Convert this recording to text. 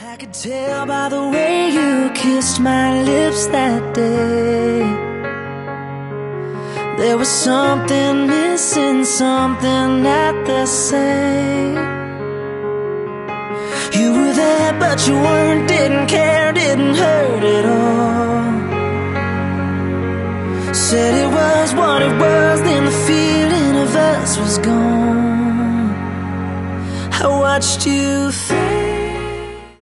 I could tell by the way you kissed my lips that day. There was something missing, something not the same. You were there but you weren't, didn't care, didn't hurt at all. Said it was what it was, then the feeling of us was gone. I watched you fade